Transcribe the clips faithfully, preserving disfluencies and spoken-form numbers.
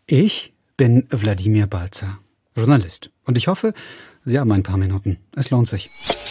Ich bin Wladimir Balzer, Journalist. Und ich hoffe, Sie haben ein paar Minuten. Es lohnt sich.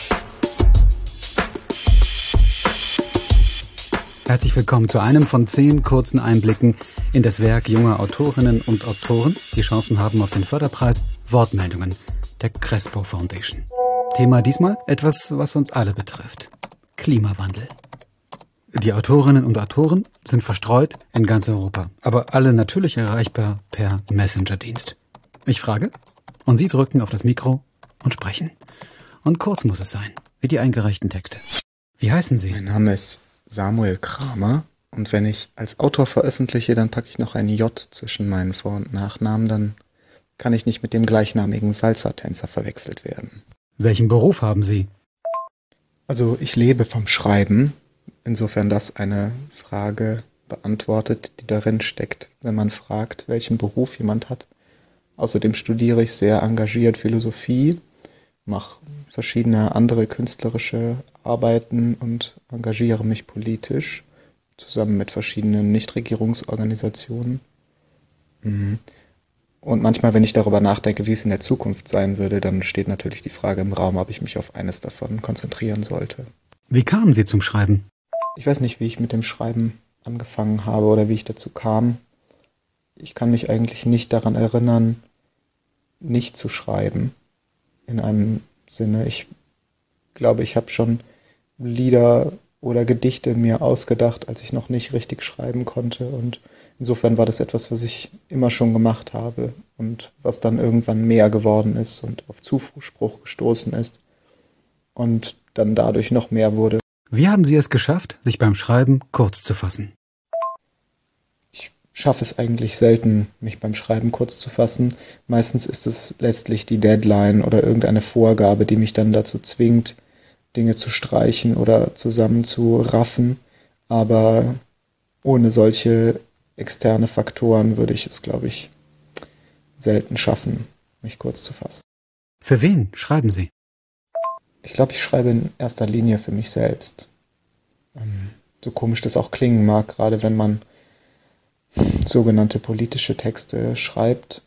Herzlich willkommen zu einem von zehn kurzen Einblicken in das Werk junger Autorinnen und Autoren, die Chancen haben auf den Förderpreis Wortmeldungen der Crespo Foundation. Thema diesmal etwas, was uns alle betrifft. Klimawandel. Die Autorinnen und Autoren sind verstreut in ganz Europa, aber alle natürlich erreichbar per Messenger-Dienst. Ich frage und Sie drücken auf das Mikro und sprechen. Und kurz muss es sein, wie die eingereichten Texte. Wie heißen Sie? Mein Name ist Samuel Kramer und wenn ich als Autor veröffentliche, dann packe ich noch ein J zwischen meinen Vor- und Nachnamen, dann kann ich nicht mit dem gleichnamigen Salsa-Tänzer verwechselt werden. Welchen Beruf haben Sie? Also ich lebe vom Schreiben, insofern das eine Frage beantwortet, die darin steckt, wenn man fragt, welchen Beruf jemand hat. Außerdem studiere ich sehr engagiert Philosophie, mache verschiedene andere künstlerische Arbeiten und engagiere mich politisch, zusammen mit verschiedenen Nichtregierungsorganisationen. Und manchmal, wenn ich darüber nachdenke, wie es in der Zukunft sein würde, dann steht natürlich die Frage im Raum, ob ich mich auf eines davon konzentrieren sollte. Wie kamen Sie zum Schreiben? Ich weiß nicht, wie ich mit dem Schreiben angefangen habe oder wie ich dazu kam. Ich kann mich eigentlich nicht daran erinnern, nicht zu schreiben. In einem Sinne, ich glaube, ich habe schon Lieder oder Gedichte mir ausgedacht, als ich noch nicht richtig schreiben konnte. Und insofern war das etwas, was ich immer schon gemacht habe und was dann irgendwann mehr geworden ist und auf Zuspruch gestoßen ist und dann dadurch noch mehr wurde. Wie haben Sie es geschafft, sich beim Schreiben kurz zu fassen? Ich schaffe es eigentlich selten, mich beim Schreiben kurz zu fassen. Meistens ist es letztlich die Deadline oder irgendeine Vorgabe, die mich dann dazu zwingt, Dinge zu streichen oder zusammenzuraffen. Aber ohne solche externe Faktoren würde ich es, glaube ich, selten schaffen, mich kurz zu fassen. Für wen schreiben Sie? Ich glaube, ich schreibe in erster Linie für mich selbst. Ähm, so komisch das auch klingen mag, gerade wenn man sogenannte politische Texte schreibt.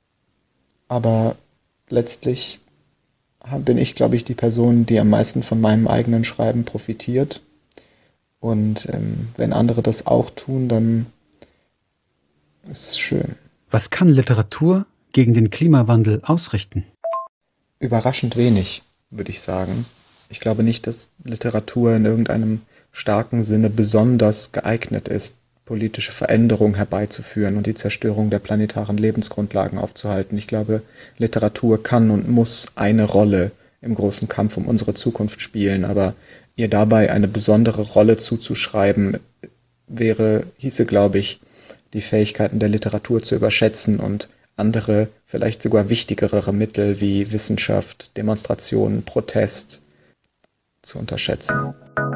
Aber letztlich bin ich, glaube ich, die Person, die am meisten von meinem eigenen Schreiben profitiert. Und ähm, wenn andere das auch tun, dann ist es schön. Was kann Literatur gegen den Klimawandel ausrichten? Überraschend wenig, würde ich sagen. Ich glaube nicht, dass Literatur in irgendeinem starken Sinne besonders geeignet ist, politische Veränderungen herbeizuführen und die Zerstörung der planetaren Lebensgrundlagen aufzuhalten. Ich glaube, Literatur kann und muss eine Rolle im großen Kampf um unsere Zukunft spielen, aber ihr dabei eine besondere Rolle zuzuschreiben, wäre, hieße, glaube ich, die Fähigkeiten der Literatur zu überschätzen und andere, vielleicht sogar wichtigere Mittel wie Wissenschaft, Demonstrationen, Protest zu unterschätzen.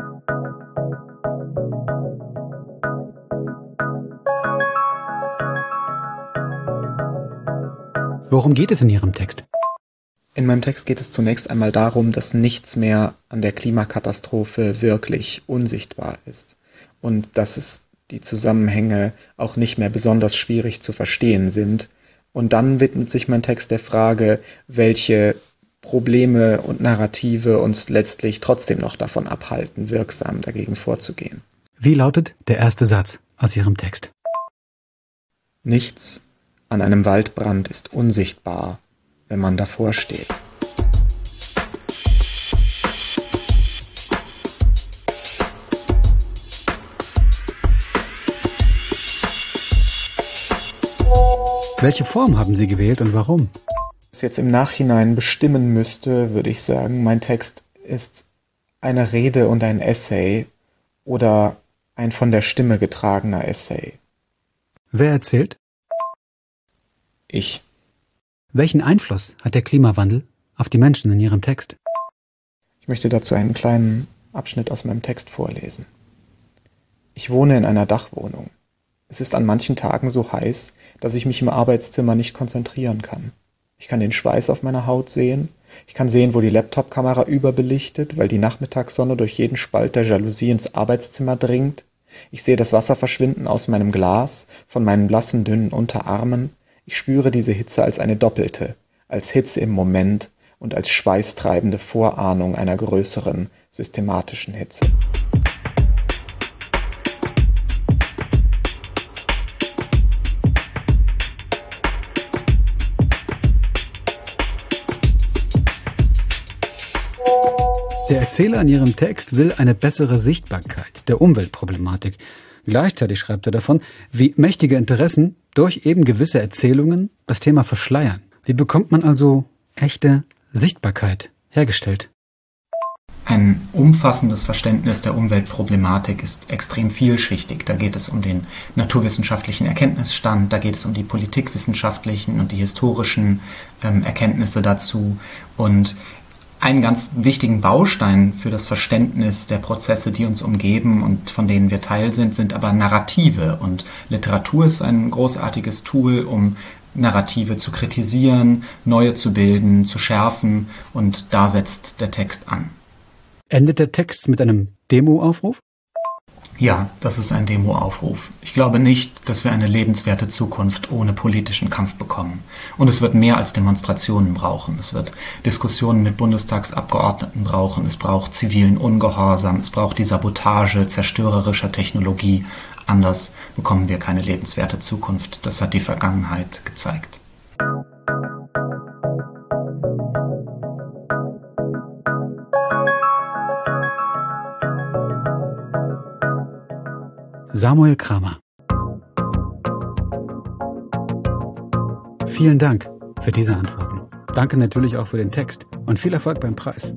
Worum geht es in Ihrem Text? In meinem Text geht es zunächst einmal darum, dass nichts mehr an der Klimakatastrophe wirklich unsichtbar ist und dass es die Zusammenhänge auch nicht mehr besonders schwierig zu verstehen sind. Und dann widmet sich mein Text der Frage, welche Probleme und Narrative uns letztlich trotzdem noch davon abhalten, wirksam dagegen vorzugehen. Wie lautet der erste Satz aus Ihrem Text? Nichts an einem Waldbrand ist unsichtbar, wenn man davor steht. Welche Form haben Sie gewählt und warum? Wenn ich es jetzt im Nachhinein bestimmen müsste, würde ich sagen, mein Text ist eine Rede und ein Essay oder ein von der Stimme getragener Essay. Wer erzählt? Ich. Welchen Einfluss hat der Klimawandel auf die Menschen in Ihrem Text? Ich möchte dazu einen kleinen Abschnitt aus meinem Text vorlesen. Ich wohne in einer Dachwohnung. Es ist an manchen Tagen so heiß, dass ich mich im Arbeitszimmer nicht konzentrieren kann. Ich kann den Schweiß auf meiner Haut sehen. Ich kann sehen, wo die Laptop-Kamera überbelichtet, weil die Nachmittagssonne durch jeden Spalt der Jalousie ins Arbeitszimmer dringt. Ich sehe das Wasser verschwinden aus meinem Glas, von meinen blassen, dünnen Unterarmen. Ich spüre diese Hitze als eine doppelte, als Hitze im Moment und als schweißtreibende Vorahnung einer größeren, systematischen Hitze. Der Erzähler in ihrem Text will eine bessere Sichtbarkeit der Umweltproblematik. Gleichzeitig schreibt er davon, wie mächtige Interessen durch eben gewisse Erzählungen das Thema verschleiern. Wie bekommt man also echte Sichtbarkeit hergestellt? Ein umfassendes Verständnis der Umweltproblematik ist extrem vielschichtig. Da geht es um den naturwissenschaftlichen Erkenntnisstand, da geht es um die politikwissenschaftlichen und die historischen ähm, Erkenntnisse dazu. Und einen ganz wichtigen Baustein für das Verständnis der Prozesse, die uns umgeben und von denen wir Teil sind, sind aber Narrative. Und Literatur ist ein großartiges Tool, um Narrative zu kritisieren, neue zu bilden, zu schärfen, und da setzt der Text an. Endet der Text mit einem Demo-Aufruf? Ja, das ist ein Demo-Aufruf. Ich glaube nicht, dass wir eine lebenswerte Zukunft ohne politischen Kampf bekommen. Und es wird mehr als Demonstrationen brauchen. Es wird Diskussionen mit Bundestagsabgeordneten brauchen. Es braucht zivilen Ungehorsam. Es braucht die Sabotage zerstörerischer Technologie. Anders bekommen wir keine lebenswerte Zukunft. Das hat die Vergangenheit gezeigt. Samuel Kramer. Vielen Dank für diese Antworten. Danke natürlich auch für den Text und viel Erfolg beim Preis.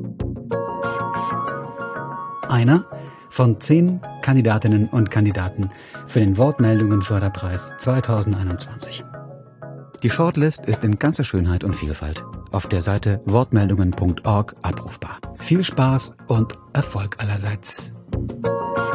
Einer von zehn Kandidatinnen und Kandidaten für den Wortmeldungen-Förderpreis zweitausendeinundzwanzig. Die Shortlist ist in ganzer Schönheit und Vielfalt auf der Seite wortmeldungen punkt org abrufbar. Viel Spaß und Erfolg allerseits.